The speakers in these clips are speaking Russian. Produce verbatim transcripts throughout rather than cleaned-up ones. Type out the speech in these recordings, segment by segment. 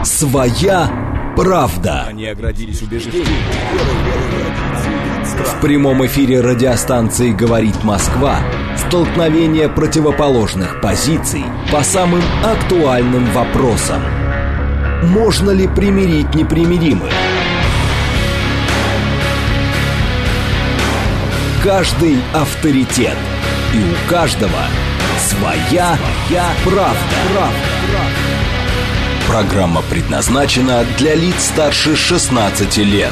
Своя правда. Они оградились убеждением. В прямом эфире радиостанции «Говорит Москва» столкновение противоположных позиций по самым актуальным вопросам. Можно ли примирить непримиримых? Каждый авторитет. И у каждого своя, своя правда. правда. Программа предназначена для лиц старше шестнадцати лет.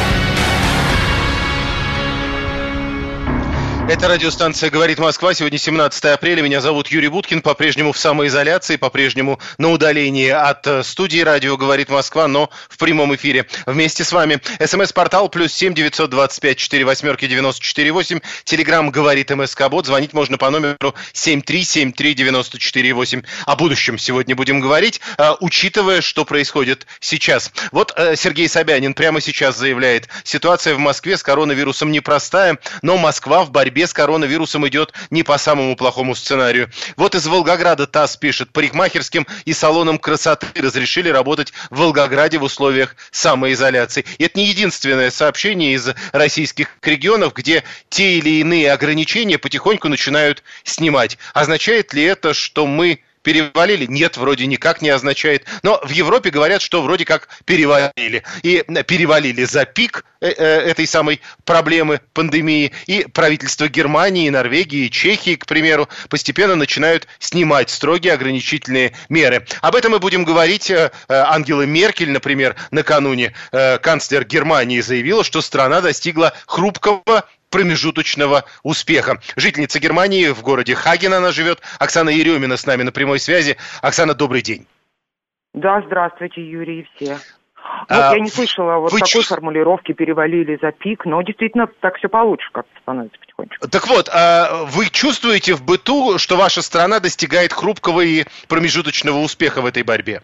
Это радиостанция «Говорит Москва». Сегодня семнадцатое апреля. Меня зовут Юрий Буткин. По-прежнему в самоизоляции, по-прежнему на удалении от студии радио «Говорит Москва», но в прямом эфире вместе с вами. СМС-портал плюс семь девятьсот двадцать пять четыре восьмерки девяносто четыре восемь. Телеграм «Говорит МСК-бот». Звонить можно по номеру семь три семь три девяносто четыре восемь. О будущем сегодня будем говорить, учитывая, что происходит сейчас. Вот Сергей Собянин прямо сейчас заявляет: ситуация в Москве с коронавирусом непростая, но Москва в борьбе с коронавирусом идет не по самому плохому сценарию. Вот из Волгограда ТАСС пишет: парикмахерским и салонам красоты разрешили работать в Волгограде в условиях самоизоляции. И это не единственное сообщение из российских регионов, где те или иные ограничения потихоньку начинают снимать. Означает ли это, что мы перевалили? Нет, вроде никак не означает. Но в Европе говорят, что вроде как перевалили. И перевалили за пик э- э- этой самой проблемы пандемии. И правительства Германии, Норвегии, Чехии, к примеру, постепенно начинают снимать строгие ограничительные меры. Об этом мы будем говорить. Ангела Меркель, например, накануне э, канцлер Германии заявила, что страна достигла хрупкого промежуточного успеха. Жительница Германии, в городе Хаген она живет. Оксана Еремина с нами на прямой связи. Оксана, добрый день. Да, здравствуйте, Юрий, и все. Вот а, я не слышала вот такой чувств... формулировки «перевалили за пик», но действительно так все получше как-то становится потихонечку. Так вот, а вы чувствуете в быту, что ваша страна достигает хрупкого и промежуточного успеха в этой борьбе?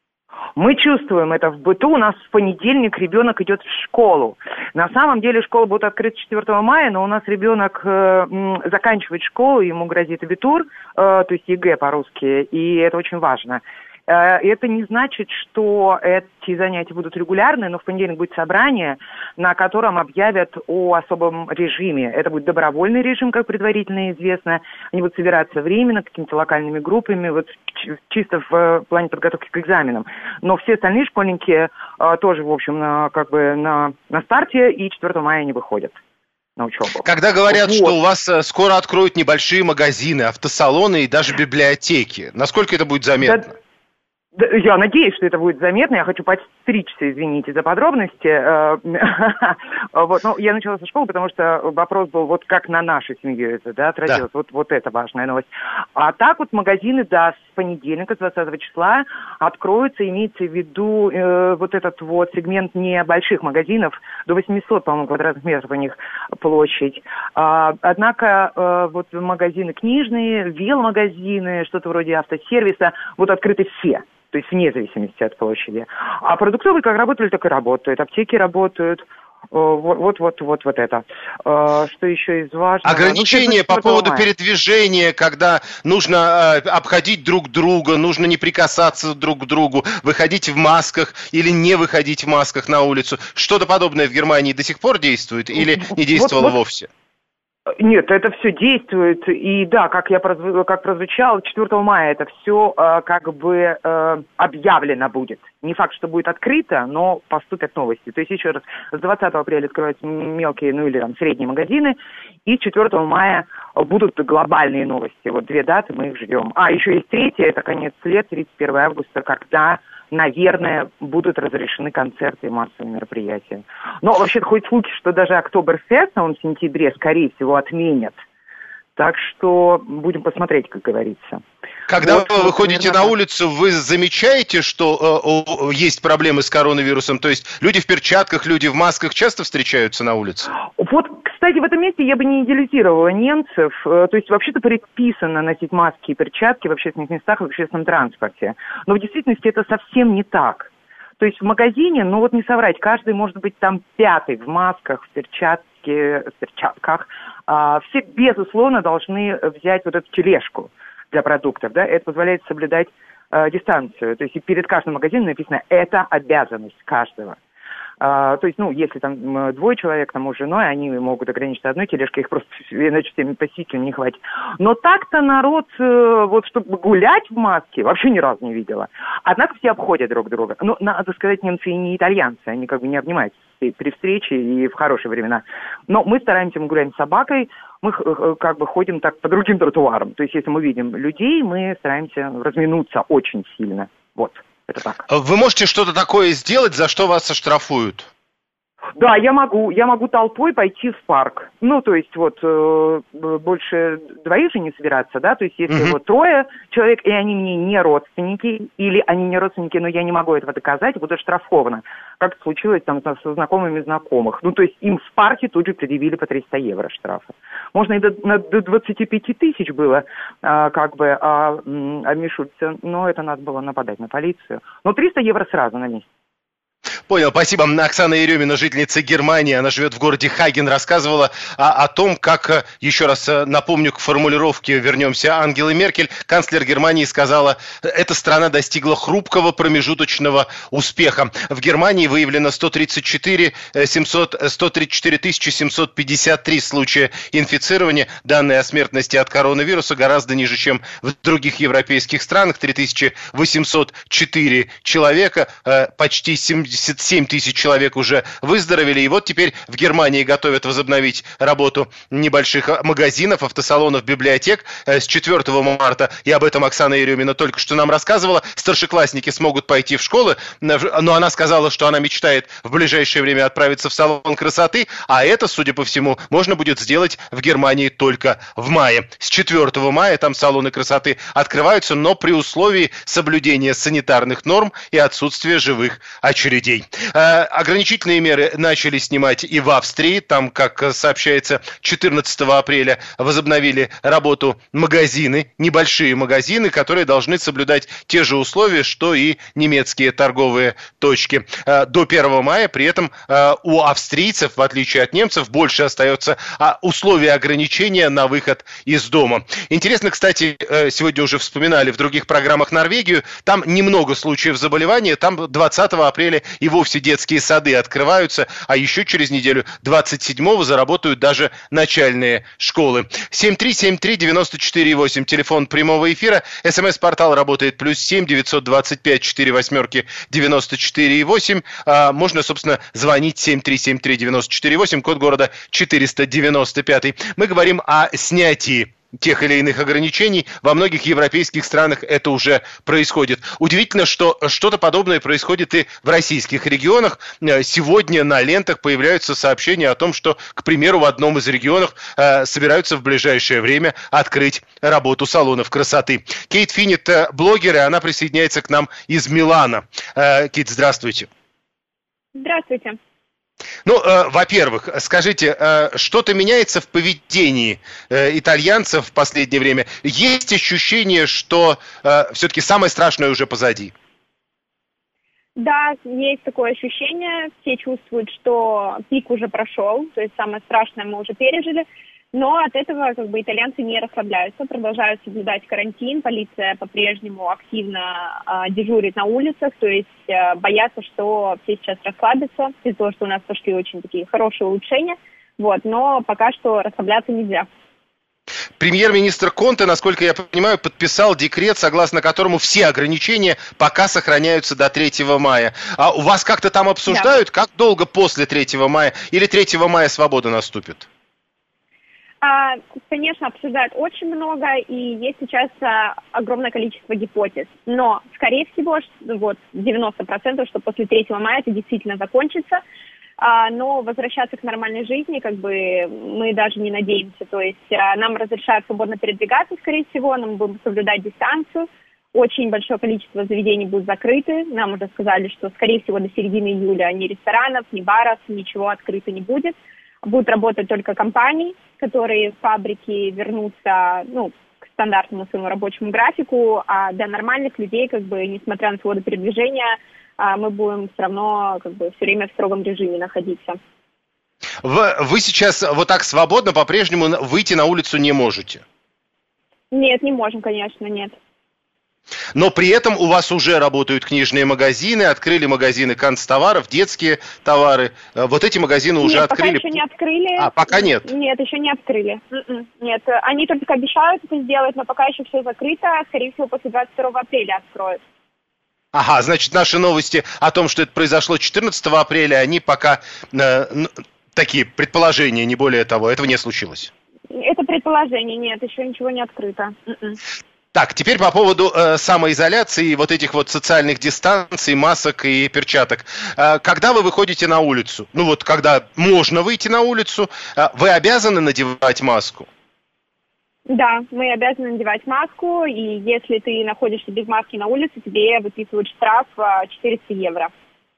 Мы чувствуем это в быту. У нас в понедельник ребенок идет в школу. На самом деле школа будет открыта четвёртого мая, но у нас ребенок э, заканчивает школу, ему грозит абитур, э, то есть ЕГЭ по-русски, и это очень важно. Э, это не значит, что эти занятия будут регулярны, но в понедельник будет собрание, на котором объявят о особом режиме. Это будет добровольный режим, как предварительно известно. Они будут собираться временно, какими-то локальными группами, вот чисто в плане подготовки к экзаменам. Но все остальные школьники а, тоже, в общем, на, как бы на, на старте, и четвёртого мая они выходят на учебу. Когда говорят, вот, что у вас скоро откроют небольшие магазины, автосалоны и даже библиотеки, насколько это будет заметно? Да... Я надеюсь, что это будет заметно. Я хочу подстричься, извините за подробности. Вот, ну, я начала со школы, потому что вопрос был, вот как на нашу семью это, да, отразилось. Да. Вот, вот это важная новость. А так вот магазины, да, с понедельника, с двадцатого числа откроются, имеется в виду э, вот этот вот сегмент небольших магазинов, до восемьсот, по-моему, квадратных метров у них площадь. А, однако э, вот магазины книжные, веломагазины, что-то вроде автосервиса, вот открыты все. То есть вне зависимости от площади. А продуктовые как работали, так и работают. Аптеки работают. Вот, вот, вот, вот, вот это. Что еще из важного? Ограничения ну, по поводу мая. передвижения, когда нужно э, обходить друг друга, нужно не прикасаться друг к другу, выходить в масках или не выходить в масках на улицу. Что-то подобное в Германии до сих пор действует или не действовало вот, вот. вовсе? Нет, это все действует, и да, как я прозву, как прозвучало, четвёртого мая это все э, как бы э, объявлено будет. Не факт, что будет открыто, но поступят новости. То есть, еще раз, с двадцатого апреля открываются мелкие, ну или там средние магазины, и четвёртого мая будут глобальные новости. Вот две даты, мы их ждем. А, еще есть третья, это конец лет, тридцать первого августа, когда, наверное, будут разрешены концерты и массовые мероприятия. Но вообще-то ходят слухи, что даже Октоберфест, он в сентябре, скорее всего, отменят. Так что будем посмотреть, как говорится. Когда вот, вы выходите наверное, на улицу, вы замечаете, что э, есть проблемы с коронавирусом? То есть люди в перчатках, люди в масках часто встречаются на улице? Вот, кстати, в этом месте я бы не идеализировала немцев. То есть вообще-то предписано носить маски и перчатки в общественных местах, в общественном транспорте. Но в действительности это совсем не так. То есть в магазине, ну вот не соврать, каждый может быть там пятый в масках, в перчатке, в перчатках. А, все, безусловно, должны взять вот эту тележку для продуктов, да, это позволяет соблюдать э, дистанцию. То есть и перед каждым магазином написано «это обязанность каждого». А, то есть, ну, если там двое человек, там, муж с женой, они могут ограничиться одной тележкой, их просто иначе всеми посетителям не хватит. Но так-то народ, э, вот, чтобы гулять в маске, вообще ни разу не видела. Однако все обходят друг друга. Ну, надо сказать, немцы и не итальянцы, они как бы не обнимаются при встрече и в хорошие времена. Но мы стараемся, мы гуляем с собакой, мы как бы ходим так по другим тротуарам. То есть, если мы видим людей, мы стараемся разминуться очень сильно. Вот. Это так. Вы можете что-то такое сделать, за что вас оштрафуют? Да, я могу. Я могу толпой пойти в парк. Ну, то есть вот э, больше двоих же не собираться, да? То есть если mm-hmm. вот трое человек, и они мне не родственники, или они не родственники, но я не могу этого доказать, буду оштрафована. Как это случилось там со знакомыми знакомых. Ну, то есть им в парке тут же предъявили по триста евро штрафа. Можно и до, до двадцать пять тысяч было, а, как бы, а, а Мишутся, но это надо было нападать на полицию. Но триста евро сразу на месте. Понял, спасибо. Оксана Еремина, жительница Германии, она живет в городе Хаген, рассказывала о, о том, как, еще раз напомню, к формулировке вернемся, Ангелы Меркель, канцлер Германии, сказала, эта страна достигла хрупкого промежуточного успеха. В Германии выявлено сто тридцать четыре тысячи семьсот пятьдесят три случая инфицирования. Данные о смертности от коронавируса гораздо ниже, чем в других европейских странах. три тысячи восемьсот четыре человека, почти семьдесят семь тысяч человек уже выздоровели, и вот теперь в Германии готовят возобновить работу небольших магазинов, автосалонов, библиотек с четвёртого марта, и об этом Оксана Еремина только что нам рассказывала. Старшеклассники смогут пойти в школы, но она сказала, что она мечтает в ближайшее время отправиться в салон красоты, а это, судя по всему, можно будет сделать в Германии только в мае. С четвёртого мая там салоны красоты открываются, но при условии соблюдения санитарных норм и отсутствия живых очередей. Ограничительные меры начали снимать и в Австрии. Там, как сообщается, четырнадцатого апреля возобновили работу магазины, небольшие магазины, которые должны соблюдать те же условия, что и немецкие торговые точки. До первого мая при этом у австрийцев, в отличие от немцев, больше остается условия ограничения на выход из дома. Интересно, кстати, сегодня уже вспоминали в других программах Норвегию. Там немного случаев заболевания. Там двадцатого апреля и вовсе детские сады открываются, а еще через неделю, двадцать седьмого, заработают даже начальные школы. семь три семь три девяносто четыре восемь, телефон прямого эфира, смс-портал работает плюс семь девятьсот двадцать пять четыре восьмерки девяносто четыре восемь, а можно, собственно, звонить семь три семь три девяносто четыре восемь, код города четыреста девяносто пять. Мы говорим о снятии тех или иных ограничений. Во многих европейских странах это уже происходит. Удивительно, что что-то подобное происходит и в российских регионах. Сегодня на лентах появляются сообщения о том, что, к примеру, в одном из регионов э, собираются в ближайшее время открыть работу салонов красоты. Кейт Финнет, блогер, и она присоединяется к нам из Милана. Э, Кейт, здравствуйте. Здравствуйте. Ну, э, во-первых, скажите, э, что-то меняется в поведении э, итальянцев в последнее время? Есть ощущение, что э, все-таки самое страшное уже позади? Да, есть такое ощущение. Все чувствуют, что пик уже прошел, то есть самое страшное мы уже пережили. Но от этого как бы итальянцы не расслабляются, продолжают соблюдать карантин. Полиция по-прежнему активно э, дежурит на улицах, то есть э, боятся, что все сейчас расслабятся, из-за того, что у нас пошли очень такие хорошие улучшения. Вот, но пока что расслабляться нельзя. Премьер-министр Конте, насколько я понимаю, подписал декрет, согласно которому все ограничения пока сохраняются до третьего мая. А у вас как-то там обсуждают, да, как долго после третьего мая, или третьего мая свобода наступит? Конечно, обсуждают очень много, и есть сейчас огромное количество гипотез. Но, скорее всего, вот девяносто процентов, что после третьего мая это действительно закончится. Но возвращаться к нормальной жизни, как бы, мы даже не надеемся. То есть нам разрешают свободно передвигаться, скорее всего, нам будем соблюдать дистанцию. Очень большое количество заведений будут закрыты. Нам уже сказали, что, скорее всего, до середины июля ни ресторанов, ни баров, ничего открыто не будет. Будут работать только компании, которые фабрики вернутся, ну, к стандартному своему рабочему графику, а для нормальных людей, как бы, несмотря на свободу передвижения, мы будем все равно, как бы, все время в строгом режиме находиться. Вы, вы сейчас вот так свободно по-прежнему выйти на улицу не можете? Нет, не можем, конечно, нет. Но при этом у вас уже работают книжные магазины, открыли магазины канцтоваров, детские товары. Вот эти магазины уже нет, открыли. Пока еще не открыли. А, пока нет? Нет, еще не открыли. Нет, они только обещают это сделать, но пока еще все закрыто. Скорее всего, после двадцать второго апреля откроют. Ага, значит, наши новости о том, что это произошло четырнадцатого апреля, они пока э, такие предположения, не более того. Этого не случилось. Это предположение, нет, еще ничего не открыто. Mm-mm. Так, теперь по поводу э, самоизоляции и вот этих вот социальных дистанций, масок и перчаток. Э, когда вы выходите на улицу, ну вот когда можно выйти на улицу, э, вы обязаны надевать маску? Да, мы обязаны надевать маску, и если ты находишься без маски на улице, тебе выписывают штраф четыреста евро.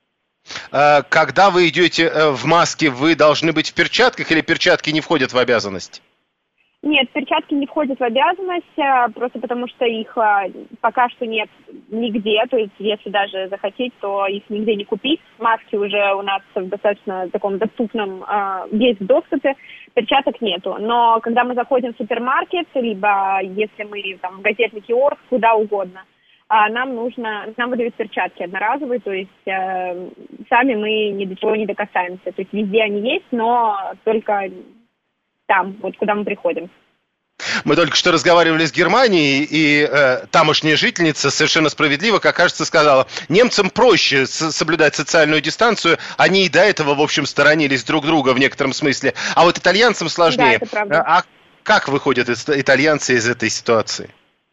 Э, когда вы идете э, в маске, вы должны быть в перчатках или перчатки не входят в обязанность? Нет, перчатки не входят в обязанность, просто потому что их пока что нет нигде, то есть если даже захотеть, то их нигде не купить. Маски уже у нас в достаточно таком доступном, есть в доступе, перчаток нету. Но когда мы заходим в супермаркет, либо если мы там, в газетный киоск, куда угодно, нам нужно, нам выдают перчатки одноразовые, то есть э, сами мы ни до чего не докасаемся. То есть везде они есть, но только там, вот куда мы приходим. Мы только что разговаривали с Германией, и э, тамошняя жительница совершенно справедливо, как кажется, сказала, немцам проще с- соблюдать социальную дистанцию, они и до этого, в общем, сторонились друг друга в некотором смысле, а вот итальянцам сложнее. Да, это правда. А как выходят итальянцы из этой ситуации?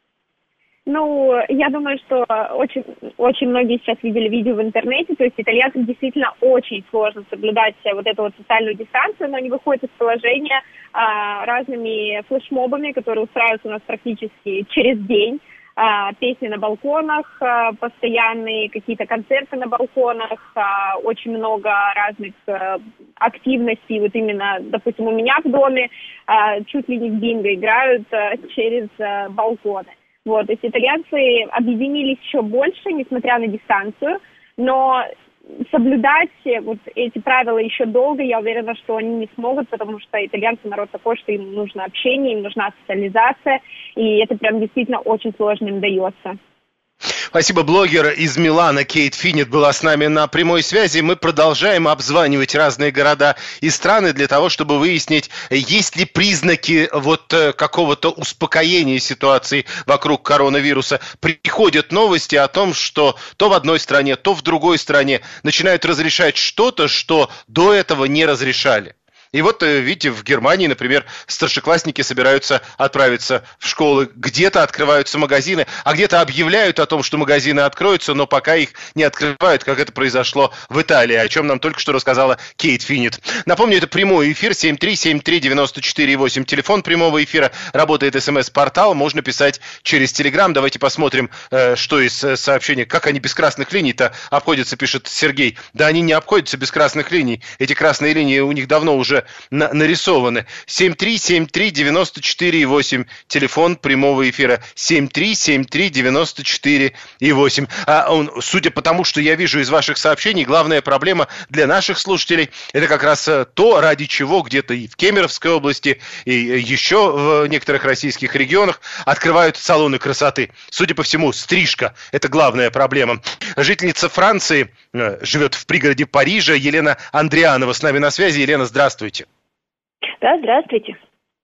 Ну, я думаю, что очень, очень многие сейчас видели видео в интернете, то есть итальянцам действительно очень сложно соблюдать вот эту вот социальную дистанцию, но они выходят из положения а, разными флешмобами, которые устраиваются у нас практически через день, а, песни на балконах, а, постоянные какие-то концерты на балконах, а, очень много разных а, активностей, вот именно, допустим, у меня в доме а, чуть ли не в бинго играют а, через а, балконы. Вот, то есть итальянцы объединились еще больше, несмотря на дистанцию, но соблюдать вот эти правила еще долго, я уверена, что они не смогут, потому что итальянцы народ такой, что им нужно общение, им нужна социализация, и это прям действительно очень сложно им дается. Спасибо. Блогер из Милана Кейт Финет была с нами на прямой связи. Мы продолжаем обзванивать разные города и страны для того, чтобы выяснить, есть ли признаки вот какого-то успокоения ситуации вокруг коронавируса. Приходят новости о том, что то в одной стране, то в другой стране начинают разрешать что-то, что до этого не разрешали. И вот, видите, в Германии, например, старшеклассники собираются отправиться в школы. Где-то открываются магазины, а где-то объявляют о том, что магазины откроются, но пока их не открывают, как это произошло в Италии, о чем нам только что рассказала Кейт Финет. Напомню, это прямой эфир, семь три семь три девять четыре восемь. Телефон прямого эфира, работает смс-портал, можно писать через Телеграм. Давайте посмотрим, что из сообщений, как они без красных линий-то обходятся, пишет Сергей. Да они не обходятся без красных линий. Эти красные линии у них давно уже На, нарисованы. семь три семь три девять четыре восемь. Телефон прямого эфира. семь три семь три девять четыре восемь. А он, судя по тому, что я вижу из ваших сообщений, главная проблема для наших слушателей это как раз то, ради чего где-то и в Кемеровской области, и еще в некоторых российских регионах открывают салоны красоты. Судя по всему, стрижка – это главная проблема. Жительница Франции, живет в пригороде Парижа, Елена Андрианова с нами на связи. Елена, здравствуйте. Да, здравствуйте.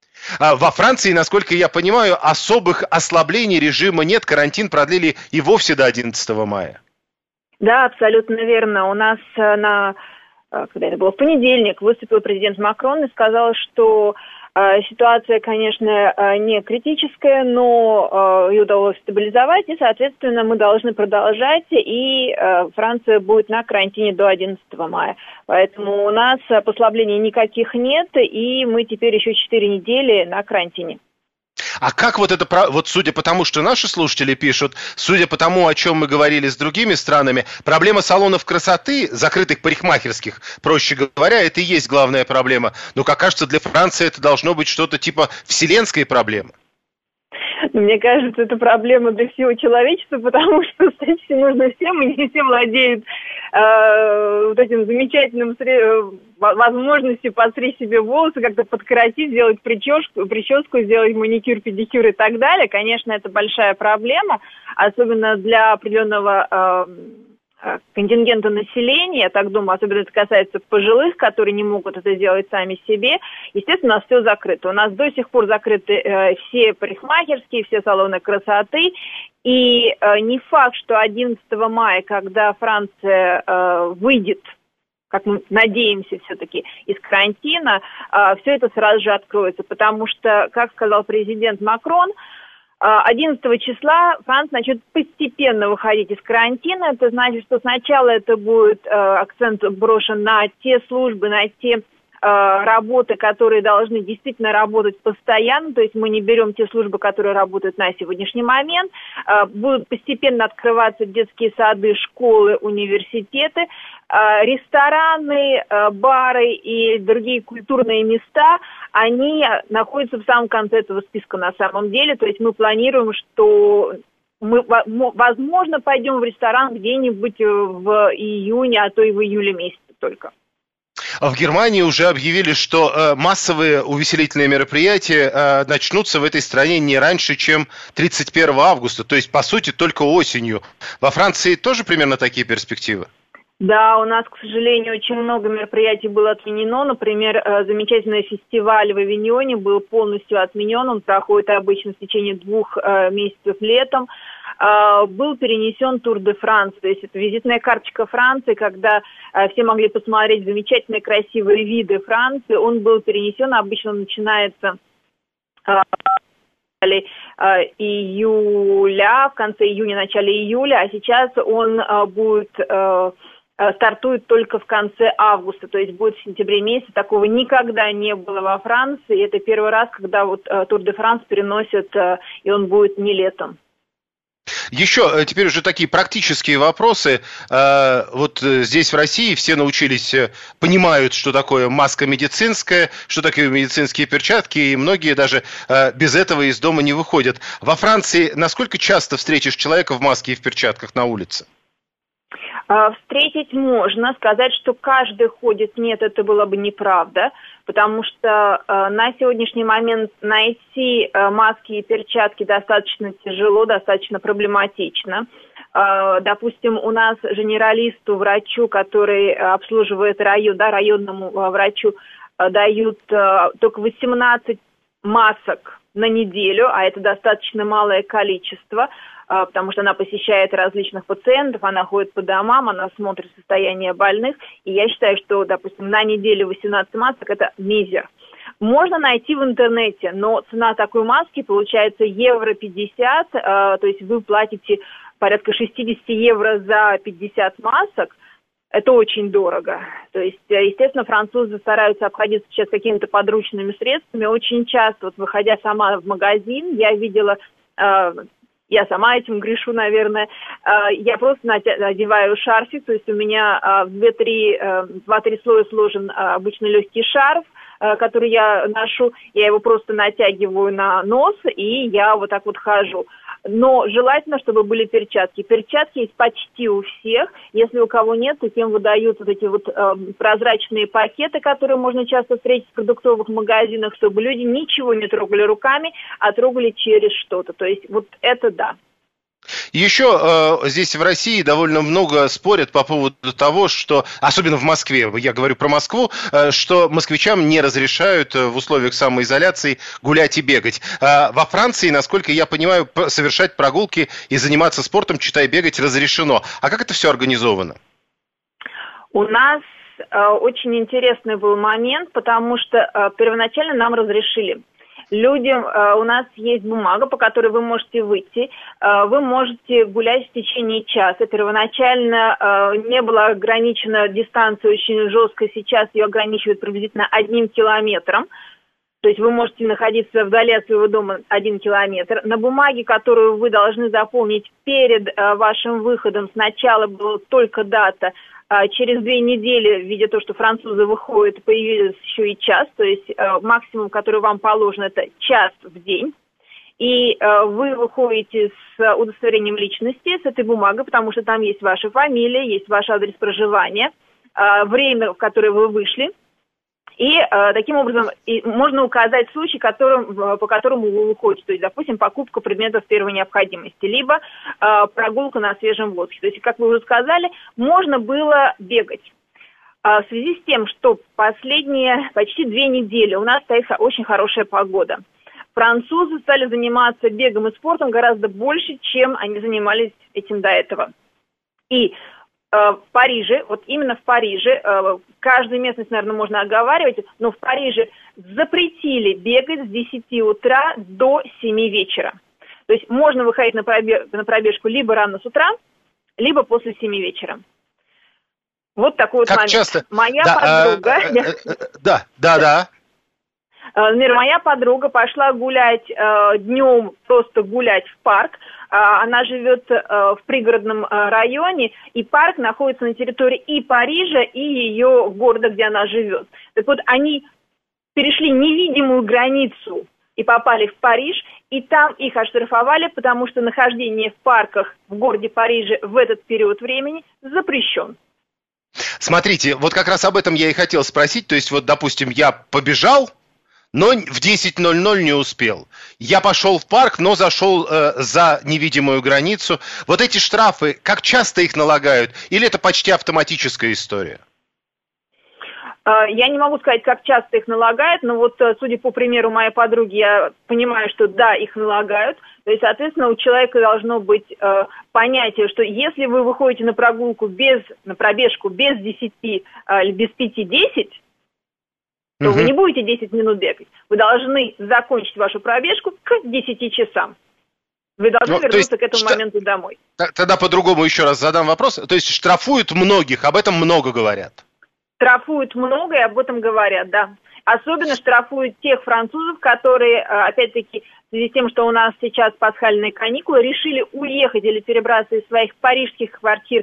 Во Франции, насколько я понимаю, особых ослаблений режима нет. Карантин продлили и вовсе до одиннадцатого мая. Да, абсолютно верно. У нас на, когда это было, в понедельник выступил президент Макрон и сказал, что ситуация, конечно, не критическая, но ее удалось стабилизовать, и, соответственно, мы должны продолжать, и Франция будет на карантине до одиннадцатого мая. Поэтому у нас послаблений никаких нет, и мы теперь еще четыре недели на карантине. А как вот это, вот судя по тому, что наши слушатели пишут, судя по тому, о чем мы говорили с другими странами, проблема салонов красоты, закрытых парикмахерских, проще говоря, это и есть главная проблема. Но, как кажется, для Франции это должно быть что-то типа вселенской проблемы. Мне кажется, это проблема для всего человечества, потому что статистике нужно всем, и не все владеют э, вот этим замечательным сре- возможностью подстричь себе волосы, как-то подкоротить, сделать прическу, прическу, сделать маникюр, педикюр и так далее. Конечно, это большая проблема, особенно для определенного э, контингента населения, я так думаю, особенно это касается пожилых, которые не могут это сделать сами себе. Естественно, у нас все закрыто. У нас до сих пор закрыты э, все парикмахерские, все салоны красоты. И э, не факт, что одиннадцатого мая, когда Франция э, выйдет, как мы надеемся все-таки, из карантина, э, все это сразу же откроется. Потому что, как сказал президент Макрон, одиннадцатого числа Франция начнет постепенно выходить из карантина. Это значит, что сначала это будет э, акцент брошен на те службы, на те э, работы, которые должны действительно работать постоянно. То есть мы не берем те службы, которые работают на сегодняшний момент. Э, будут постепенно открываться детские сады, школы, университеты. Рестораны, бары и другие культурные места, они находятся в самом конце этого списка на самом деле. То есть мы планируем, что мы, возможно, пойдем в ресторан где-нибудь в июне, а то и в июле месяце только. В Германии уже объявили, что э, массовые увеселительные мероприятия э, начнутся в этой стране не раньше, чем тридцать первого августа, то есть, по сути, только осенью. Во Франции тоже примерно такие перспективы? Да, у нас, к сожалению, очень много мероприятий было отменено. Например, замечательный фестиваль в Авиньоне был полностью отменен. Он проходит обычно в течение двух месяцев летом. Был перенесен Тур де Франс, то есть это визитная карточка Франции, когда все могли посмотреть замечательные красивые виды Франции. Он был перенесен, обычно он начинается июля, в конце июня, начале июля, а сейчас он будет... стартует только в конце августа, то есть будет в сентябре месяце. Такого никогда не было во Франции. Это первый раз, когда вот Тур де Франс переносят, и он будет не летом. Еще теперь уже такие практические вопросы. Вот здесь в России все научились, понимают, что такое маска медицинская, что такое медицинские перчатки, и многие даже без этого из дома не выходят. Во Франции насколько часто встретишь человека в маске и в перчатках на улице? Встретить можно, сказать, что каждый ходит, нет, это было бы неправда, потому что э, на сегодняшний момент найти э, маски и перчатки достаточно тяжело, достаточно проблематично. Э, допустим, у нас генералисту, врачу, который обслуживает район, да, районному э, врачу, э, дают э, только восемнадцать масок на неделю, а это достаточно малое количество, потому что она посещает различных пациентов, она ходит по домам, она смотрит состояние больных, и я считаю, что, допустим, на неделю восемнадцать масок – это мизер. Можно найти в интернете, но цена такой маски получается евро пятьдесят, то есть вы платите порядка шестьдесят евро за пятьдесят масок. Это очень дорого. То есть, естественно, французы стараются обходиться сейчас какими-то подручными средствами. Очень часто, вот выходя сама в магазин, я видела... Я сама этим грешу, наверное. Я просто надеваю шарфик, то есть у меня в два-три слоя сложен обычно легкий шарф, который я ношу. Я его просто натягиваю на нос, и я вот так вот хожу. Но желательно, чтобы были перчатки. Перчатки есть почти у всех. Если у кого нет, то тем выдают вот эти вот э, прозрачные пакеты, которые можно часто встретить в продуктовых магазинах, чтобы люди ничего не трогали руками, а трогали через что-то. То есть вот это да. Еще э, здесь в России довольно много спорят по поводу того, что, особенно в Москве, я говорю про Москву, э, что москвичам не разрешают в условиях самоизоляции гулять и бегать. Э, во Франции, насколько я понимаю, совершать прогулки и заниматься спортом, читай бегать, разрешено. А как это все организовано? У нас э, очень интересный был момент, потому что э, первоначально нам разрешили. Людям, э, у нас есть бумага, по которой вы можете выйти, э, вы можете гулять в течение часа. Первоначально э, не была ограничена дистанция очень жестко, сейчас ее ограничивают приблизительно одним километром. То есть вы можете находиться вдали от своего дома один километр. На бумаге, которую вы должны заполнить перед э, вашим выходом, сначала была только дата. Через две недели, видя то, что французы выходят, появился еще и час, то есть э, максимум, который вам положен, это час в день. и э, вы выходите с удостоверением личности, с этой бумагой, потому что там есть ваша фамилия, есть ваш адрес проживания, э, время, в которое вы вышли. И э, таким образом и можно указать случай, которым, по которому вы выходите. То есть, допустим, покупка предметов первой необходимости, либо э, прогулка на свежем воздухе. То есть, как вы уже сказали, можно было бегать. Э, в связи с тем, что последние почти две недели у нас стоит очень хорошая погода. Французы стали заниматься бегом и спортом гораздо больше, чем они занимались этим до этого. И в Париже, вот именно в Париже, каждую местность, наверное, можно оговаривать, но в Париже запретили бегать с десяти утра до семи вечера. То есть можно выходить на, пробег, на пробежку либо рано с утра, либо после семи вечера. Вот такой вот как момент. Часто? Моя да, подруга... А, а, а, да, да, да. Например, моя подруга пошла гулять э, днем, просто гулять в парк. Э, она живет э, в пригородном э, районе, и парк находится на территории и Парижа, и ее города, где она живет. Так вот, они перешли невидимую границу и попали в Париж, и там их оштрафовали, потому что нахождение в парках в городе Париже в этот период времени запрещен. Смотрите, вот как раз об этом я и хотел спросить. То есть, вот, допустим, я побежал, но в десять ноль ноль не успел. Я пошел в парк, но зашел э, за невидимую границу. Вот эти штрафы, как часто их налагают? Или это почти автоматическая история? Я не могу сказать, как часто их налагают, но вот, судя по примеру моей подруги, я понимаю, что да, их налагают. То есть, соответственно, у человека должно быть э, понятие, что если вы выходите на прогулку без, на пробежку без десяти, э, без пяти-десять, то угу. вы не будете десять минут бегать. Вы должны закончить вашу пробежку к десяти часам. Вы должны ну, вернуться к этому что... моменту домой. Тогда по-другому еще раз задам вопрос. То есть штрафуют многих, об этом много говорят? Штрафуют много и об этом говорят, да. Особенно штрафуют тех французов, которые, опять-таки, в связи с тем, что у нас сейчас пасхальные каникулы, решили уехать или перебраться из своих парижских квартир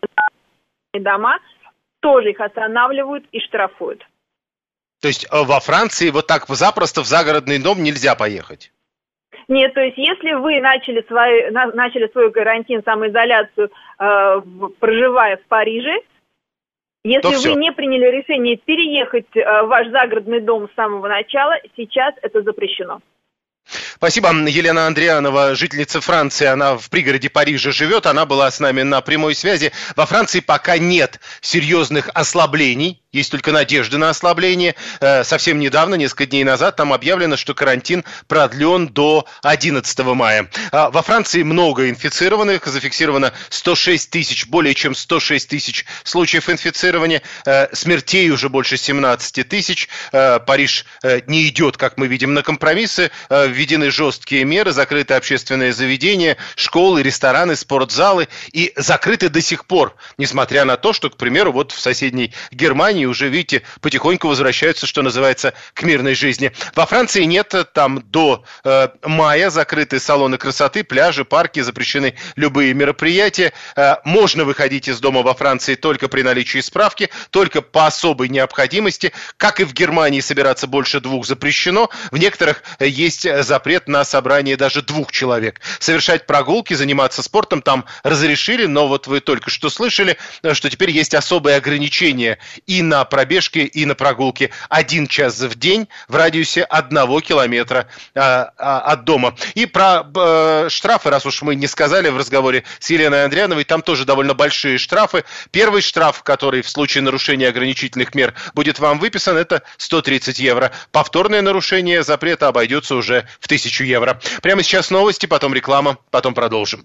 в дома, тоже их останавливают и штрафуют. То есть во Франции вот так запросто в загородный дом нельзя поехать? Нет, то есть если вы начали, свой, начали свой карантин, самоизоляцию, э, проживая в Париже, если вы все. не приняли решение переехать э, в ваш загородный дом с самого начала, сейчас это запрещено. Спасибо. Елена Андрианова, жительница Франции, она в пригороде Парижа живет, она была с нами на прямой связи. Во Франции пока нет серьезных ослаблений, есть только надежда на ослабление. Совсем недавно, несколько дней назад, там объявлено, что карантин продлен до одиннадцатого мая. Во Франции много инфицированных, зафиксировано сто шесть тысяч, более чем сто шесть тысяч случаев инфицирования, смертей уже больше семнадцать тысяч. Париж не идет, как мы видим, на компромиссы, введены жесткие меры, закрыты общественные заведения, школы, рестораны, спортзалы, и закрыты до сих пор, несмотря на то, что, к примеру, вот в соседней Германии уже, видите, потихоньку возвращаются, что называется, к мирной жизни. Во Франции нет, там до э, мая закрыты салоны красоты, пляжи, парки, запрещены любые мероприятия. Э, можно выходить из дома во Франции только при наличии справки, только по особой необходимости. Как и в Германии, собираться больше двух запрещено. В некоторых есть запрет на собрание даже двух человек. Совершать прогулки, заниматься спортом там разрешили, но вот вы только что слышали, что теперь есть особые ограничения и на пробежке, и на прогулке. Один час в день в радиусе одного километра а, а, от дома. И про а, штрафы, раз уж мы не сказали в разговоре с Еленой Андриановой, там тоже довольно большие штрафы. Первый штраф, который в случае нарушения ограничительных мер будет вам выписан, это сто тридцать евро. Повторное нарушение запрета обойдется уже в тысячу евро. Прямо сейчас новости, потом реклама, потом продолжим.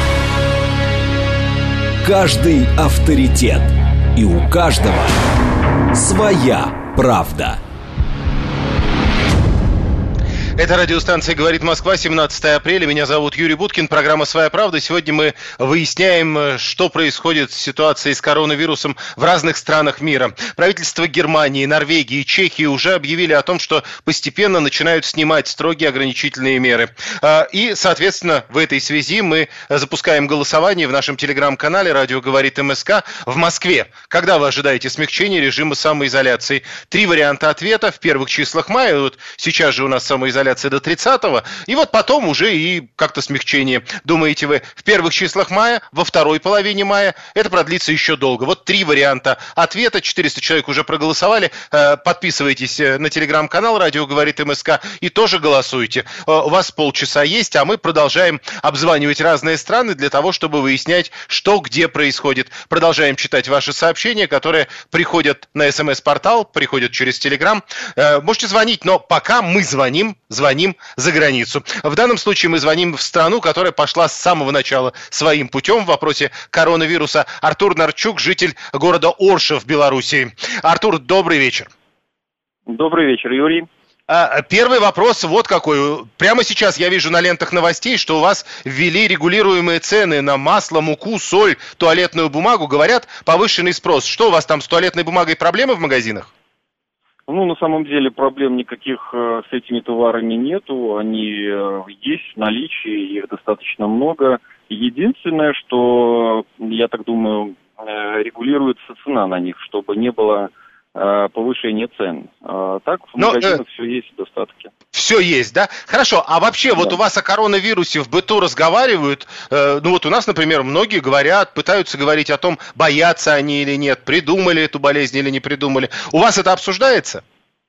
Каждый авторитет. И у каждого своя правда. Это радиостанция «Говорит Москва», семнадцатое апреля. Меня зовут Юрий Буткин, программа «Своя правда». Сегодня мы выясняем, что происходит с ситуацией с коронавирусом в разных странах мира. Правительства Германии, Норвегии, Чехии уже объявили о том, что постепенно начинают снимать строгие ограничительные меры. И, соответственно, в этой связи мы запускаем голосование в нашем телеграм-канале «Радио говорит МСК» в Москве. Когда вы ожидаете смягчения режима самоизоляции? Три варианта ответа. В первых числах мая, вот сейчас же у нас самоизоляция самоизоляции до тридцатого, и вот потом уже и как-то смягчение. Думаете вы, в первых числах мая, во второй половине мая, это продлится еще долго. Вот три варианта ответа, четыреста человек уже проголосовали, подписывайтесь на телеграм-канал «Радио говорит МСК» и тоже голосуйте. У вас полчаса есть, а мы продолжаем обзванивать разные страны для того, чтобы выяснять, что где происходит. Продолжаем читать ваши сообщения, которые приходят на СМС-портал, приходят через Телеграм. Можете звонить, но пока мы звоним, звоним за границу. В данном случае мы звоним в страну, которая пошла с самого начала своим путем в вопросе коронавируса. Артур Нарчук, житель города Орша в Белоруссии. Артур, добрый вечер. Добрый вечер, Юрий. Первый вопрос вот какой. Прямо сейчас я вижу на лентах новостей, что у вас ввели регулируемые цены на масло, муку, соль, туалетную бумагу. Говорят, повышенный спрос. Что у вас там с туалетной бумагой, проблемы в магазинах? Ну, на самом деле проблем никаких э, с этими товарами нету. Они э, есть в наличии, их достаточно много. Единственное, что, я так думаю, э, регулируется цена на них, чтобы не было повышение цен. А так в Но, магазинах э, все есть в достатке. Все есть, да? Хорошо, а вообще да. вот у вас о коронавирусе в быту разговаривают? Э, ну вот у нас, например, многие говорят, пытаются говорить о том, боятся они или нет, придумали эту болезнь или не придумали. У вас это обсуждается?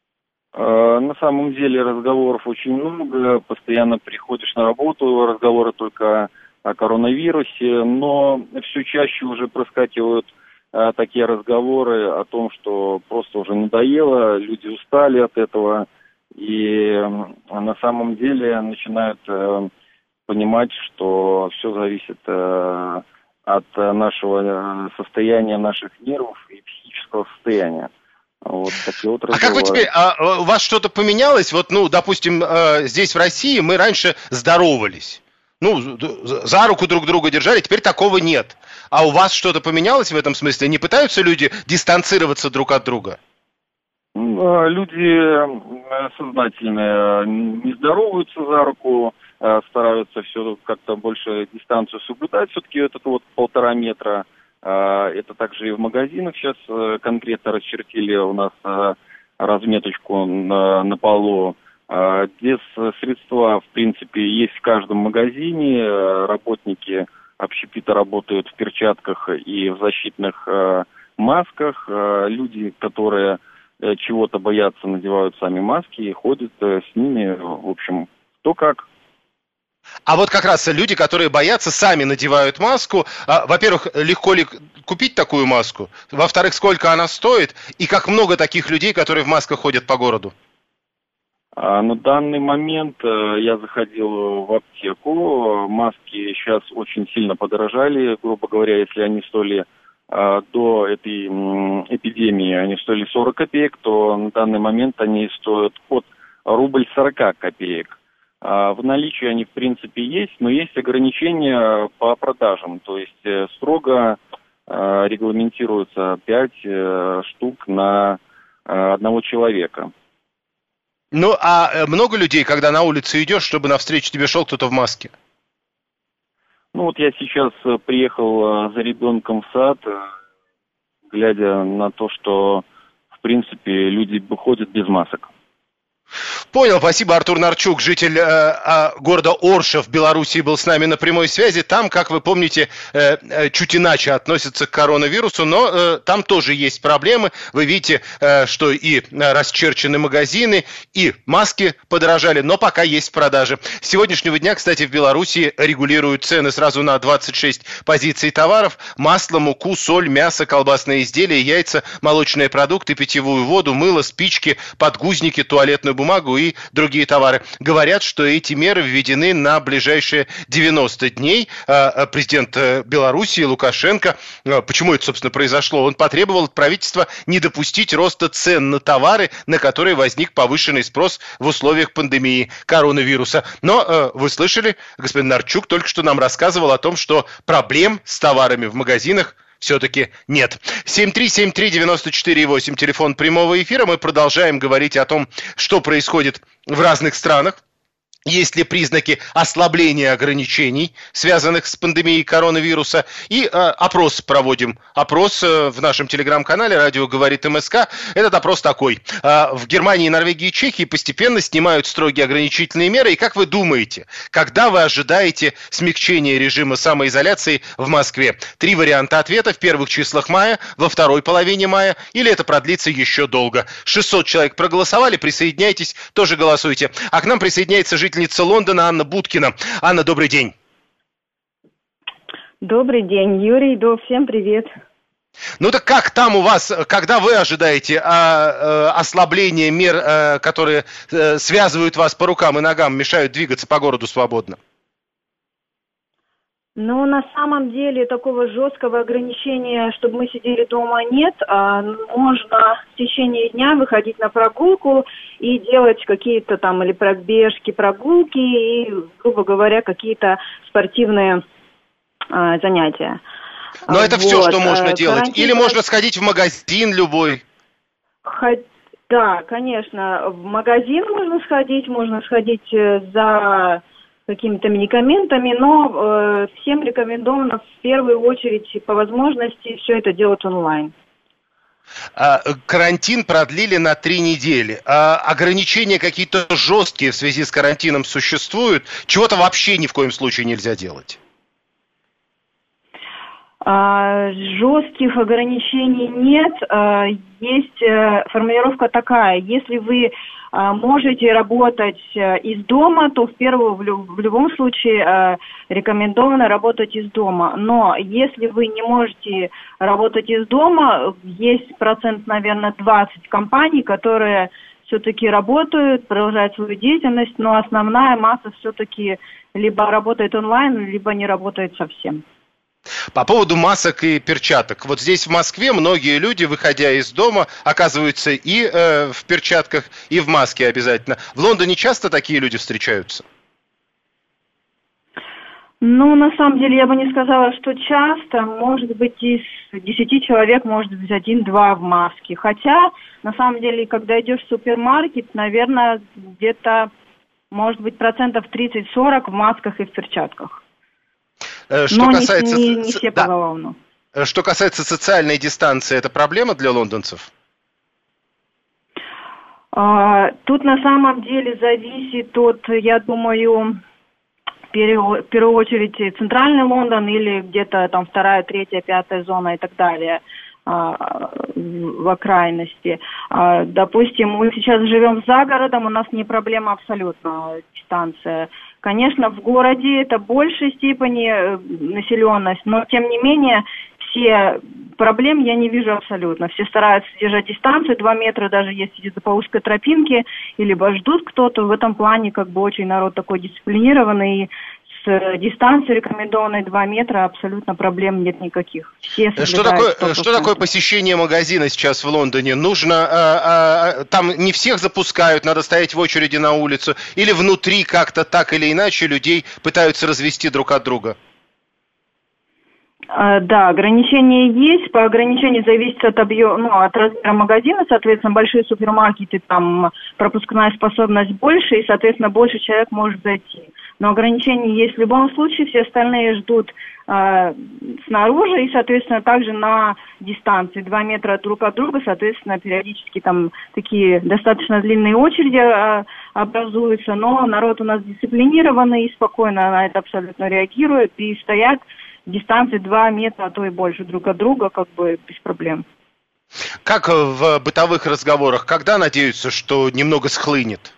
А, на самом деле разговоров очень много. Постоянно приходишь на работу, разговоры только о коронавирусе, но все чаще уже проскакивают такие разговоры о том, что просто уже надоело, люди устали от этого, и на самом деле начинают э, понимать, что все зависит э, от нашего состояния, наших нервов и психического состояния. Вот такие вот разговоры. А как вы теперь, а, у вас что-то поменялось? Вот, ну, допустим, э, здесь в России мы раньше здоровались. Ну, за руку друг друга держали, теперь такого нет. А у вас что-то поменялось в этом смысле? Не пытаются люди дистанцироваться друг от друга? Люди сознательные не здороваются за руку, стараются все как-то больше дистанцию соблюдать. Все-таки этот вот полтора метра, это также и в магазинах сейчас конкретно расчертили у нас разметочку на, на полу. Без средства, в принципе, есть в каждом магазине. Работники общепита работают в перчатках и в защитных масках. Люди, которые чего-то боятся, надевают сами маски и ходят с ними, в общем, кто как. А вот как раз люди, которые боятся, сами надевают маску. Во-первых, легко ли купить такую маску? Во-вторых, сколько она стоит? И как много таких людей, которые в масках ходят по городу? На данный момент я заходил в аптеку, маски сейчас очень сильно подорожали, грубо говоря, если они стоили до этой эпидемии, они стоили сорок копеек, то на данный момент они стоят от рубль сорок копеек. В наличии они в принципе есть, но есть ограничения по продажам, то есть строго регламентируется пять штук на одного человека. Ну, а много людей, когда на улице идешь, чтобы навстречу тебе шел кто-то в маске? Ну, вот я сейчас приехал за ребенком в сад, глядя на то, что, в принципе, люди ходят без масок. Понял, спасибо. Артур Нарчук, житель э, города Орша в Белоруссии, был с нами на прямой связи. Там, как вы помните, э, чуть иначе относятся к коронавирусу, но э, там тоже есть проблемы. Вы видите, э, что и расчерчены магазины, и маски подорожали, но пока есть в продаже. С сегодняшнего дня, кстати, в Белоруссии регулируют цены сразу на двадцать шесть позиций товаров. Масло, муку, соль, мясо, колбасные изделия, яйца, молочные продукты, питьевую воду, мыло, спички, подгузники, туалетную бумагу и другие товары. Говорят, что эти меры введены на ближайшие девяносто дней. Президент Белоруссии Лукашенко, почему это, собственно, произошло? Он потребовал от правительства не допустить роста цен на товары, на которые возник повышенный спрос в условиях пандемии коронавируса. Но вы слышали, господин Нарчук только что нам рассказывал о том, что проблем с товарами в магазинах все-таки нет. семь три семь три девять четыре восемь, телефон прямого эфира. Мы продолжаем говорить о том, что происходит в разных странах. Есть ли признаки ослабления ограничений, связанных с пандемией коронавируса? И э, опрос проводим. Опрос э, в нашем телеграм-канале «Радио говорит МСК». Этот опрос такой. Э, в Германии, Норвегии и Чехии постепенно снимают строгие ограничительные меры. И как вы думаете, когда вы ожидаете смягчения режима самоизоляции в Москве? Три варианта ответа: в первых числах мая, во второй половине мая, или это продлится еще долго. шестьсот человек проголосовали, присоединяйтесь, тоже голосуйте. А к нам присоединяется житель жительница Лондона Анна Будкина. Анна, добрый день. Добрый день, Юрий. Да, всем привет. Ну так как там у вас, когда вы ожидаете а, а, ослабления мер, а, которые а, связывают вас по рукам и ногам, мешают двигаться по городу свободно? Ну, на самом деле, такого жесткого ограничения, чтобы мы сидели дома, нет. А можно в течение дня выходить на прогулку и делать какие-то там или пробежки, прогулки и, грубо говоря, какие-то спортивные а, занятия. Но вот. Это все, что можно делать? Карантин... Или можно сходить в магазин любой? Хоть... Да, конечно, в магазин можно сходить, можно сходить за... какими-то медикаментами, но э, всем рекомендовано в первую очередь по возможности все это делать онлайн. А, карантин продлили на три недели. А, ограничения какие-то жесткие в связи с карантином существуют? Чего-то вообще ни в коем случае нельзя делать? А, жестких ограничений нет. А, есть а, формулировка такая: если вы можете работать из дома, то в первую, в любом случае рекомендовано работать из дома. Но если вы не можете работать из дома, есть процент, наверное, двадцать компаний, которые все-таки работают, продолжают свою деятельность, но основная масса все-таки либо работает онлайн, либо не работает совсем. По поводу масок и перчаток. Вот здесь в Москве многие люди, выходя из дома, оказываются и э, в перчатках, и в маске обязательно. В Лондоне часто такие люди встречаются? Ну, на самом деле, я бы не сказала, что часто. Может быть, из десяти человек, может быть, один-два в маске. Хотя, на самом деле, когда идешь в супермаркет, наверное, где-то, может быть, процентов тридцать-сорок в масках и в перчатках. Что Но касается... не, не, не все да. поголовно. Что касается социальной дистанции, это проблема для лондонцев? А, тут на самом деле зависит от, я думаю, в первую, в первую очередь центральный Лондон или где-то там вторая, третья, пятая зона и так далее а, в окраинности. А, допустим, мы сейчас живем за городом, у нас не проблема абсолютно дистанция. Конечно, в городе это в большей степени населенность, но тем не менее все проблем я не вижу абсолютно. Все стараются держать дистанцию, два метра, даже если идут по узкой тропинке, и либо ждут кто-то. В этом плане как бы очень народ такой дисциплинированный, и с дистанцией рекомендованной два метра абсолютно проблем нет никаких. Все что такое, что такое посещение магазина сейчас в Лондоне? Нужно, а, а, там не всех запускают, надо стоять в очереди на улицу, или внутри как-то так или иначе людей пытаются развести друг от друга? Да, ограничения есть. По ограничению зависит от объема, ну, от размера магазина. Соответственно, большие супермаркеты, там пропускная способность больше, и, соответственно, больше человек может зайти. Но ограничения есть в любом случае. Все остальные ждут э, снаружи и, соответственно, также на дистанции два метра друг от друга. Соответственно, периодически там такие достаточно длинные очереди э, образуются. Но народ у нас дисциплинированный и спокойно на это абсолютно реагирует и стоят дистанции два метра, а то и больше друг от друга, как бы без проблем. Как в бытовых разговорах, когда надеются, что немного схлынет?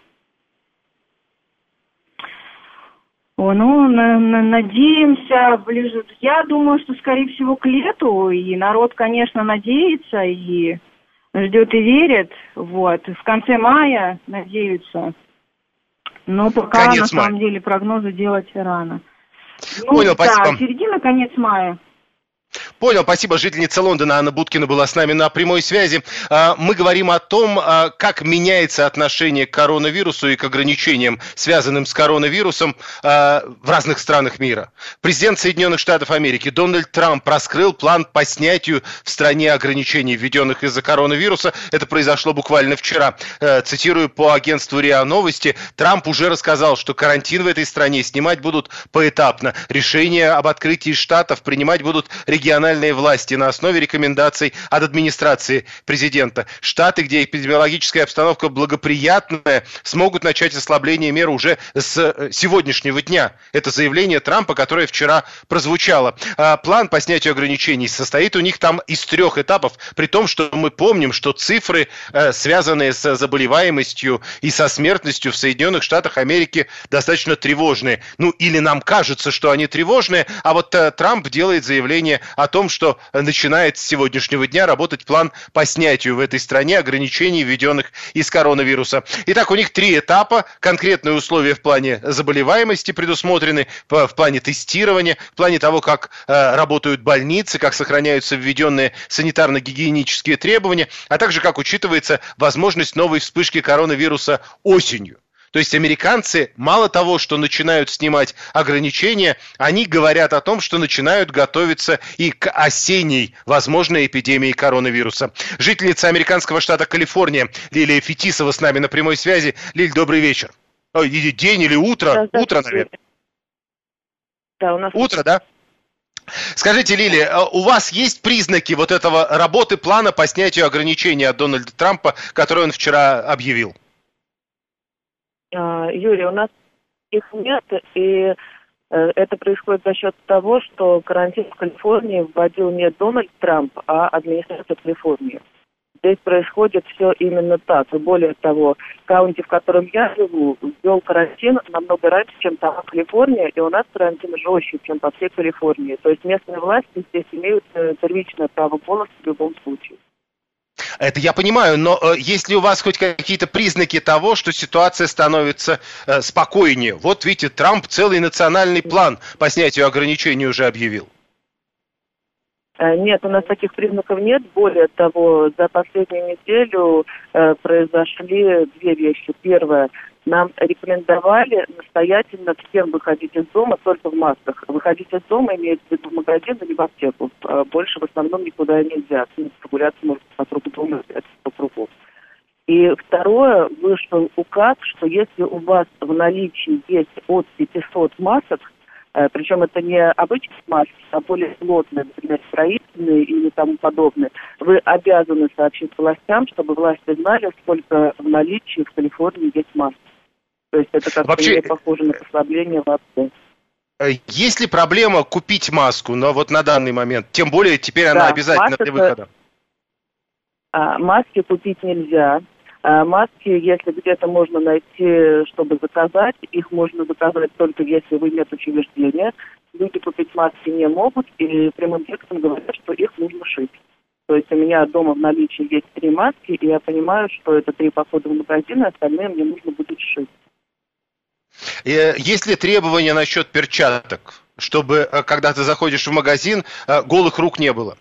О, ну, на, на, надеемся, ближе. Я думаю, что, скорее всего, к лету, и народ, конечно, надеется, и ждет и верит, вот. В конце мая надеются, но пока, Конец на мая. самом деле, прогнозы делать рано. Ну, Понял, да, спасибо. середина, конец мая. Понял, спасибо. Жительница Лондона Анна Будкина была с нами на прямой связи. Мы говорим о том, как меняется отношение к коронавирусу и к ограничениям, связанным с коронавирусом в разных странах мира. Президент Соединенных Штатов Америки Дональд Трамп раскрыл план по снятию в стране ограничений, введенных из-за коронавируса. Это произошло буквально вчера. Цитирую по агентству РИА Новости, Трамп уже рассказал, что карантин в этой стране снимать будут поэтапно. Решение об открытии штатов принимать будут региональные власти на основе рекомендаций от администрации президента. Штаты, где эпидемиологическая обстановка благоприятная, смогут начать ослабление мер уже с сегодняшнего дня. Это заявление Трампа, которое вчера прозвучало. А план по снятию ограничений состоит у них там из трех этапов, при том, что мы помним, что цифры, связанные с заболеваемостью и со смертностью в Соединенных Штатах Америки, достаточно тревожные. Ну, или нам кажется, что они тревожные, а вот Трамп делает заявление о том, что начинает с сегодняшнего дня работать план по снятию в этой стране ограничений, введенных из коронавируса. Итак, у них три этапа. Конкретные условия в плане заболеваемости предусмотрены, в плане тестирования, в плане того, как э, работают больницы, как сохраняются введенные санитарно-гигиенические требования, а также как учитывается возможность новой вспышки коронавируса осенью. То есть американцы мало того, что начинают снимать ограничения, они говорят о том, что начинают готовиться и к осенней возможной эпидемии коронавируса. Жительница американского штата Калифорния Лилия Фетисова с нами на прямой связи. Лиль, добрый вечер. Ой, день или утро? Да, утро, наверное. Да, у нас утро, да? Скажите, Лилия, у вас есть признаки вот этого работы плана по снятию ограничений от Дональда Трампа, который он вчера объявил? Юрий, у нас их нет, и это происходит за счет того, что карантин в Калифорнии вводил не Дональд Трамп, а администрация Калифорнии. Здесь происходит все именно так. И более того, каунти, в котором я живу, ввел карантин намного раньше, чем там Калифорния, и у нас карантин жестче, чем по всей Калифорнии. То есть местные власти здесь имеют первичное право голоса в любом случае. Это я понимаю, но э, есть ли у вас хоть какие-то признаки того, что ситуация становится э, спокойнее? Вот видите, Трамп целый национальный план по снятию ограничений уже объявил. Нет, у нас таких признаков нет. Более того, за последнюю неделю э, произошли две вещи. Первое. Нам рекомендовали настоятельно всем выходить из дома только в масках. Выходить из дома имеется в виду в магазин или в аптеку. Больше в основном никуда нельзя. Прогуляться можно вокруг дома по кругу. И второе, вышел указ, что если у вас в наличии есть от пятисот масок, причем это не обычные маски, а более плотные, например, строительные или тому подобное, вы обязаны сообщить властям, чтобы власти знали, сколько в наличии в Калифорнии есть масок. То есть это как-то вообще не похоже на послабление вообще. Есть ли проблема купить маску, но вот на данный момент? Тем более теперь она да, обязательна для выхода. А, маски купить нельзя. А, маски, если где-то можно найти, чтобы заказать, их можно заказать только если вы нет учреждения. Люди купить маски не могут, и прямым текстом говорят, что их нужно шить. То есть у меня дома в наличии есть три маски, и я понимаю, что это три похода в магазин, а остальные мне нужно будет шить. Есть ли требования насчет перчаток, чтобы, когда ты заходишь в магазин, голых рук не было?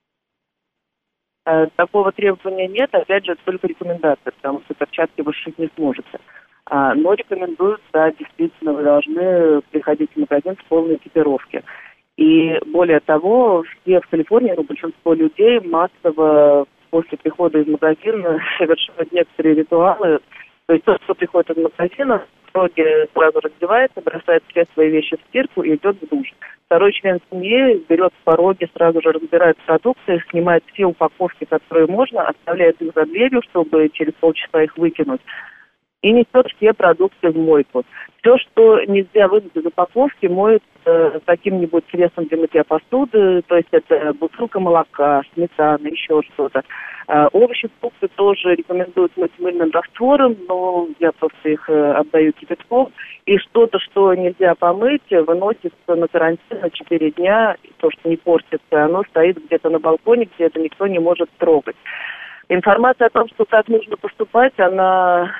Такого требования нет, опять же, это только рекомендация, потому что перчатки вы шить не сможете. Но рекомендуют, да, действительно, вы должны приходить в магазин в полной экипировке. И более того, все в Калифорнии, ну, большинство людей массово после прихода из магазина совершают некоторые ритуалы. То есть тот, кто приходит из магазина, в итоге сразу раздевается, бросает все свои вещи в стирку и идет в душ. Второй член семьи берет с пороги, сразу же разбирает продукты, снимает все упаковки, которые можно, оставляет их за дверью, чтобы через полчаса их выкинуть, и несет все продукты в мойку. Все, что нельзя вынуть из упаковки, моет э, каким-нибудь средством для мытья посуды, то есть это бутылка молока, сметана, еще что-то. Э, овощи, фрукты тоже рекомендуют мыть мыльным раствором, но я просто их э, отдаю кипятком. И что-то, что нельзя помыть, выносится на карантин на четыре дня, то, что не портится, оно стоит где-то на балконе, где это никто не может трогать. Информация о том, что так нужно поступать, она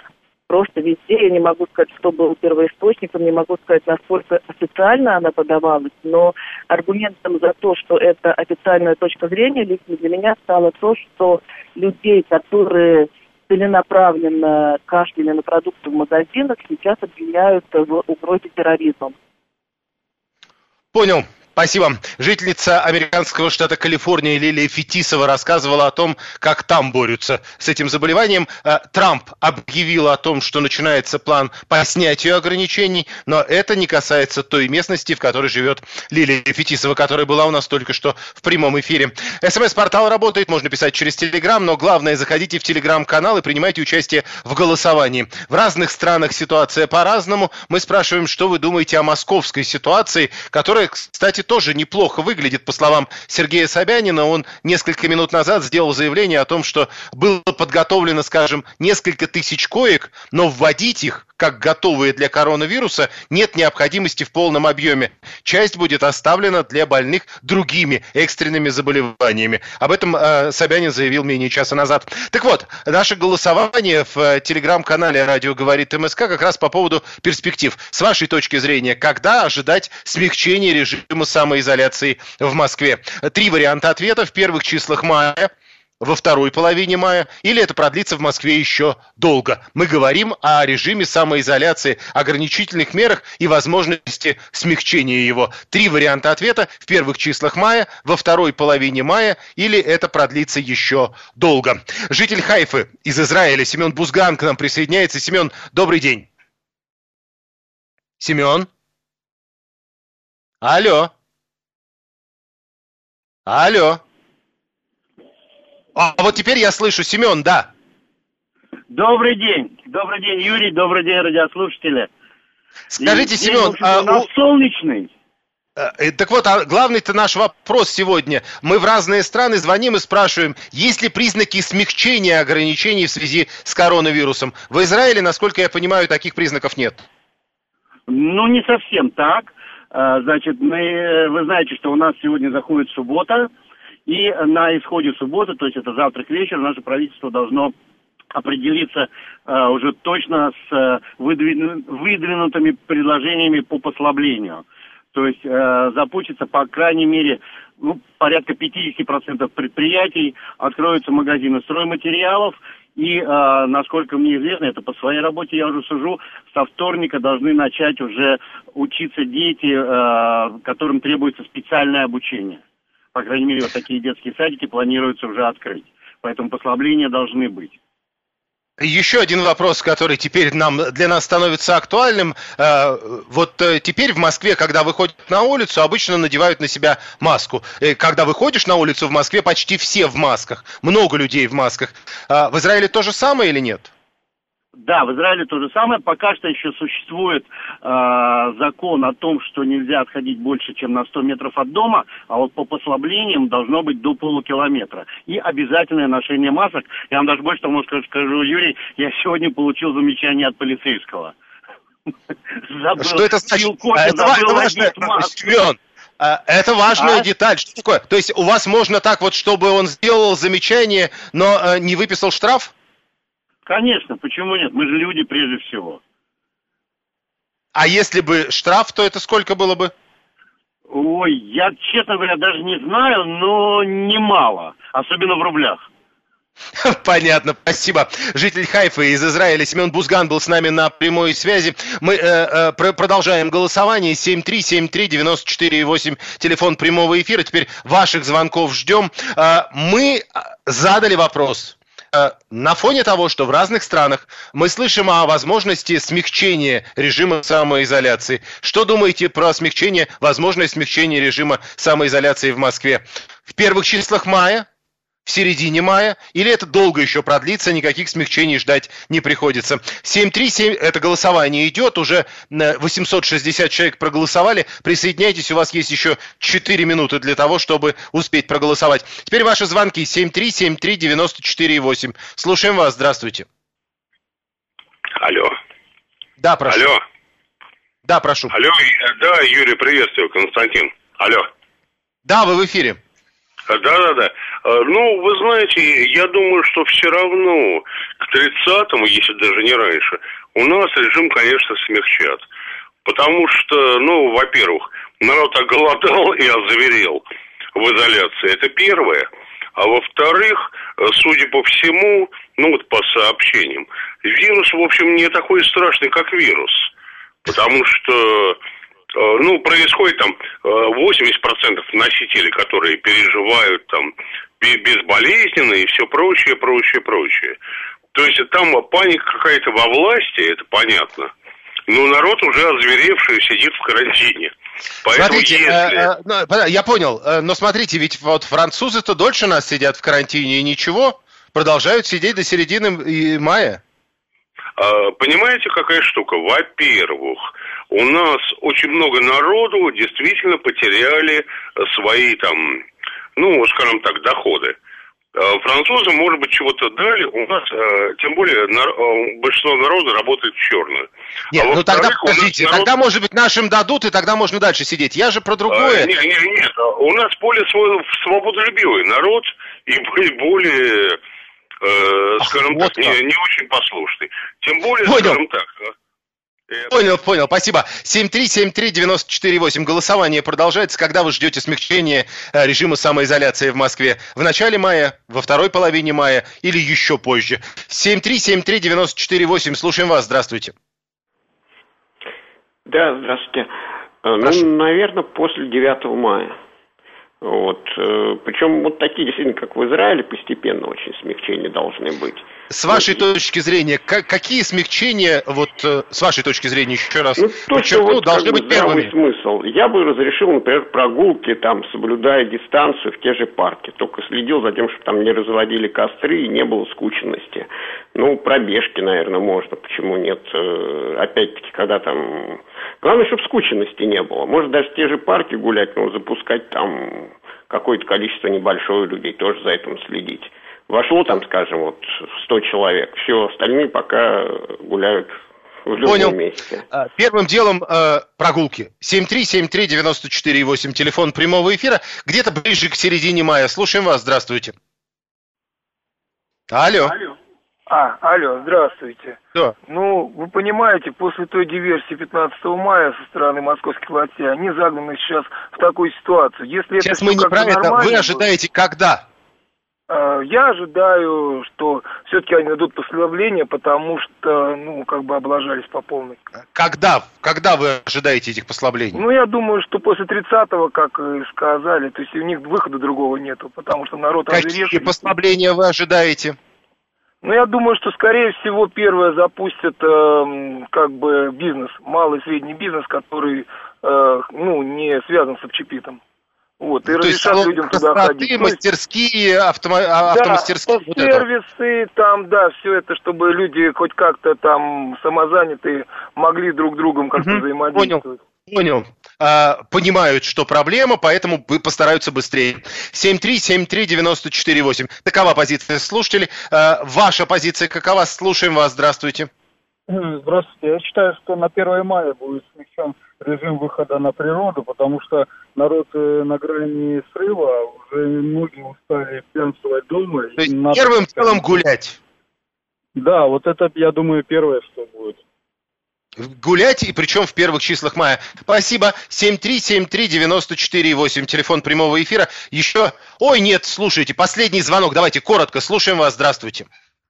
просто везде. Я не могу сказать, кто был первоисточником, не могу сказать, насколько официально она подавалась, но аргументом за то, что это официальная точка зрения, лично для меня стало то, что людей, которые целенаправленно кашляли на продукты в магазинах, сейчас обвиняют в угрозе терроризмом. Понял. Спасибо. Жительница американского штата Калифорния Лилия Фетисова рассказывала о том, как там борются с этим заболеванием. Трамп объявил о том, что начинается план по снятию ограничений, но это не касается той местности, в которой живет Лилия Фетисова, которая была у нас только что в прямом эфире. СМС-портал работает, можно писать через Телеграм, но главное, заходите в Телеграм-канал и принимайте участие в голосовании. В разных странах ситуация по-разному. Мы спрашиваем, что вы думаете о московской ситуации, которая, кстати, тоже неплохо выглядит, по словам Сергея Собянина. Он несколько минут назад сделал заявление о том, что было подготовлено, скажем, несколько тысяч коек, но вводить их, как готовые для коронавируса, нет необходимости в полном объеме. Часть будет оставлена для больных другими экстренными заболеваниями. Об этом э, Собянин заявил менее часа назад. Так вот, наше голосование в э, телеграм-канале «Радио говорит МСК» как раз по поводу перспектив. С вашей точки зрения, когда ожидать смягчения режима самоизоляции в Москве? Три варианта ответа. В первых числах мая, во второй половине мая, или это продлится в Москве еще долго. Мы говорим о режиме самоизоляции, ограничительных мерах и возможности смягчения его. Три варианта ответа: в первых числах мая, во второй половине мая, или это продлится еще долго. Житель Хайфы из Израиля Семен Бузган к нам присоединяется. Семен, добрый день. Семен? Алло? Алло? А вот теперь я слышу. Семен, да. Добрый день. Добрый день, Юрий. Добрый день, радиослушатели. Скажите, И, Семен... День, а, у нас у... солнечный. Э, так вот, а главный-то наш вопрос сегодня. Мы в разные страны звоним и спрашиваем, есть ли признаки смягчения ограничений в связи с коронавирусом. В Израиле, насколько я понимаю, таких признаков нет. Ну, не совсем так. Значит, мы, вы знаете, что у нас сегодня заходит суббота. И на исходе субботы, то есть это завтра к вечеру, наше правительство должно определиться э, уже точно с э, выдвину, выдвинутыми предложениями по послаблению. То есть э, запустится, по крайней мере, ну, порядка пятьдесят процентов предприятий, откроются магазины стройматериалов. И, э, насколько мне известно, это по своей работе я уже сужу, со вторника должны начать уже учиться дети, э, которым требуется специальное обучение. По крайней мере, вот такие детские садики планируется уже открыть. Поэтому послабления должны быть. Еще один вопрос, который теперь нам, для нас становится актуальным. Вот теперь в Москве, когда выходят на улицу, обычно надевают на себя маску. Когда выходишь на улицу в Москве, почти все в масках. Много людей в масках. В Израиле то же самое или нет? Да, в Израиле то же самое. Пока что еще существует э, закон о том, что нельзя отходить больше, чем на сто метров от дома, а вот по послаблениям должно быть до полукилометра. И обязательное ношение масок. Я вам даже больше того скажу, Юрий, я сегодня получил замечание от полицейского. Что это значит? Это важная, Семен, это важная деталь. Что такое? То есть у вас можно так вот, чтобы он сделал замечание, но не выписал штраф? Конечно, почему нет? Мы же люди прежде всего. А если бы штраф, то это сколько было бы? Ой, я, честно говоря, даже не знаю, но немало. Особенно в рублях. Понятно, спасибо. Житель Хайфы из Израиля Семен Бузган был с нами на прямой связи. Мы э, э, продолжаем голосование. семь три семь три девять четыре восемь, телефон прямого эфира. Теперь ваших звонков ждем. Э, мы задали вопрос. На фоне того, что в разных странах мы слышим о возможности смягчения режима самоизоляции. Что думаете про смягчение, возможность смягчения режима самоизоляции в Москве? В первых числах мая? В середине мая? Или это долго еще продлится, никаких смягчений ждать не приходится? семь три семь, это голосование идет, уже восемьсот шестьдесят человек проголосовали. Присоединяйтесь, у вас есть еще четыре минуты для того, чтобы успеть проголосовать. Теперь ваши звонки семь три семь три девять четыре восемь. Слушаем вас, здравствуйте. Алло. Да, прошу. Алло. Да, прошу. Алло, да, Юрий, приветствую, Константин. Алло. Да, вы в эфире. Да-да-да. Ну, вы знаете, я думаю, что все равно к тридцатому, если даже не раньше, у нас режим, конечно, смягчат. Потому что, ну, во-первых, народ оголодал и озверел в изоляции. Это первое. А во-вторых, судя по всему, ну вот по сообщениям, вирус, в общем, не такой страшный, как вирус. Потому что, ну, происходит там восемьдесят процентов носителей, которые переживают там безболезненно и все прочее, прочее, прочее. То есть там паника какая-то во власти, это понятно. Но народ уже озверевший сидит в карантине. Поэтому смотрите, если... э, э, я понял, э, но смотрите, ведь вот французы-то дольше нас сидят в карантине и ничего, продолжают сидеть до середины мая. Э, понимаете, какая штука? Во-первых, у нас очень много народу действительно потеряли свои там, ну, скажем так, доходы. Французы, может быть, чего-то дали, у нас, тем более, большинство народа работает в черную. Нет, а ну тогда, подождите, народ... тогда, может быть, нашим дадут, и тогда можно дальше сидеть. Я же про другое. А, нет, нет, нет, у нас более свободолюбивый народ и более, э, Ах, скажем вот так, не, не очень послушный. Тем более, Понял. скажем так... Понял, понял, спасибо. семь три семь три девять четыре восемь. Голосование продолжается. Когда вы ждете смягчения режима самоизоляции в Москве? В начале мая, во второй половине мая или еще позже? семь три семь три девять четыре восемь. Слушаем вас. Здравствуйте. Да, здравствуйте. Прошу. Ну, наверное, после девятого мая. Вот. Причем вот такие, действительно, как в Израиле, постепенно очень смягчения должны быть. С вашей ну, точки зрения, как, какие смягчения, вот с вашей точки зрения, еще раз, ну, подчеркну, вот, должны быть первыми? Смысл. Я бы разрешил, например, прогулки, там, соблюдая дистанцию в те же парки, только следил за тем, чтобы там не разводили костры и не было скученности. Ну, пробежки, наверное, можно, почему нет? Опять-таки, когда там... Главное, чтобы скученности не было. Может, даже в те же парки гулять, но запускать там какое-то количество небольшое людей, тоже за этим следить. Вошло там, скажем, вот сто человек, все, остальные пока гуляют в любом Понял. месте. Первым делом э, прогулки. семь три семь три девять четыре восемь, телефон прямого эфира, где-то ближе к середине мая. Слушаем вас, здравствуйте. Алло. Алло. А, алло, здравствуйте. Да. Ну, вы понимаете, после той диверсии пятнадцатого мая со стороны московских властей, они загнаны сейчас в такую ситуацию. Если сейчас это мы не про это, вы ожидаете будет, когда? Я ожидаю, что все-таки они дадут послабление, потому что, ну, как бы облажались по полной. Когда? Когда вы ожидаете этих послаблений? Ну, я думаю, что после тридцатого, как и сказали, то есть у них выхода другого нету, потому что народ озверевший. Какие послабления вы ожидаете? Ну, я думаю, что, скорее всего, первое запустят, э, как бы, бизнес, малый и средний бизнес, который, э, ну, не связан с общепитом. Вот, и ну, разрешат людям туда ходить. Мастерские, автомо... да, автомастерские. Вот сервисы, это. Там, да, все это, чтобы люди хоть как-то там самозанятые могли друг с другом как-то угу, взаимодействовать. Понял. Понял. А, понимают, что проблема, поэтому постараются быстрее. семь три семь три девять четыре восемь. Такова позиция слушателей. А, ваша позиция какова? Слушаем вас. Здравствуйте. Здравствуйте. Я считаю, что на первое мая будет смягчен режим выхода на природу, потому что народ на грани срыва, уже многие устали пьянствовать дома. То есть первым делом гулять. Да, вот это, я думаю, первое, что будет. Гулять, и причем в первых числах мая. Спасибо. семь три семь три девять четыре восемь, телефон прямого эфира. Еще... Ой, нет, слушайте, последний звонок. Давайте коротко, слушаем вас. Здравствуйте.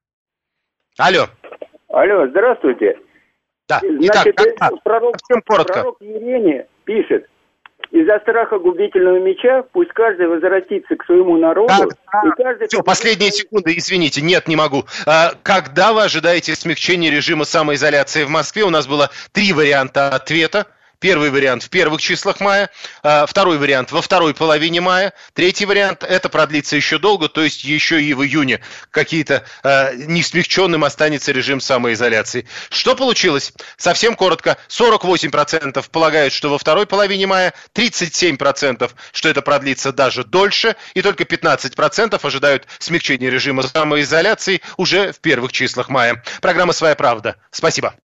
Алло. Алло, здравствуйте. Да. Значит, Итак, пророк, коротко. пророк Иеремия пишет: из-за страха губительного меча пусть каждый возвратится к своему народу. Так, и каждый... Все, последние секунды, извините, нет, не могу. А, когда вы ожидаете смягчения режима самоизоляции в Москве? У нас было три варианта ответа. Первый вариант в первых числах мая, второй вариант во второй половине мая, третий вариант это продлится еще долго, то есть еще и в июне какие-то не смягченным останется режим самоизоляции. Что получилось? Совсем коротко, сорок восемь процентов полагают, что во второй половине мая, тридцать семь процентов, что это продлится даже дольше, и только пятнадцать процентов ожидают смягчения режима самоизоляции уже в первых числах мая. Программа «Своя правда». Спасибо.